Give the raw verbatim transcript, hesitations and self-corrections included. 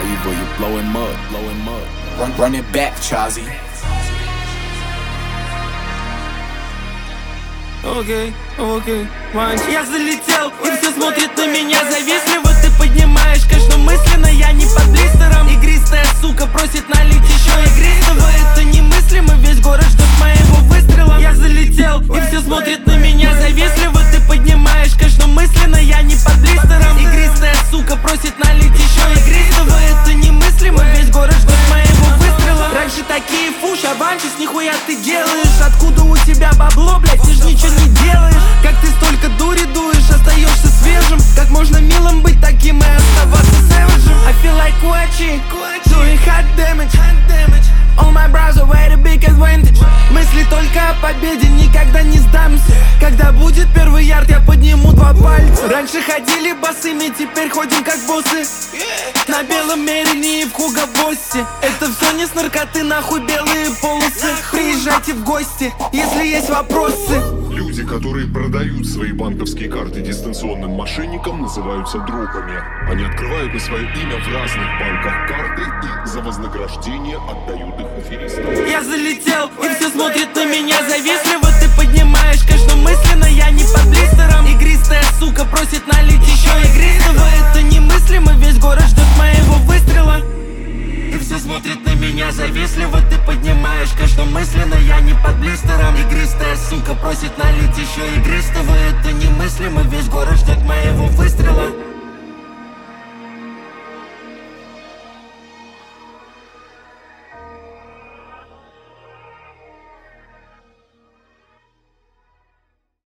not evil, you blowing mud, blowing mud. Run, run it back, Chazzy. Окей, окей, Вань. Я залетел, и все смотрят на меня завистливо. Ты поднимаешь кэш, но мысленно я не под блистером. Игристая сука просит налить еще игристого. Это немыслимо, весь город ждет моего выстрела. Я залетел, и все смотрят на меня завистливо. Ты поднимаешь кэш, но мысленно я не под блистером. Игристая сука просит налить еще игристого. Это немыслимо, весь город ждет моего выстрела. Раньше такие фуш, аванчес, нихуя ты делаешь. Откуда у тебя бабло, блядь, ты ж ничего не делаешь. Как ты столько дури дуешь, остаешься свежим. Как можно милым быть таким и оставаться сэвиджем? I feel like Gucci, doing hot damage. All my bros are way the big advantage. Мысли только о победе, никогда не сдамся. Когда будет первый ярд, я подниму два пальца. Раньше ходили босыми, теперь ходим как боссы. На белом мерине и в Хуго Боссе. Это все не с наркоты, нахуй белые полосы. Приезжайте в гости, если есть вопросы. Люди, которые продают свои банковские карты дистанционным мошенникам, называются дропами. Они открывают на свое имя в разных банках карты и за вознаграждение отдают их аферистам. Я залетел, и все смотрят на меня завистливо. Ты поднимаешь кэш, но мысленно я не под блистером. Игристая сука просит налить еще игристого. Это немыслимо, весь город ждет моего выстрела. И все смотрят на меня завистливо. Ты поднимаешь кэш, но мысленно я не под блистером. Игристая сука просит налить еще игристого. Это немыслимо, весь город ждет моего выстрела.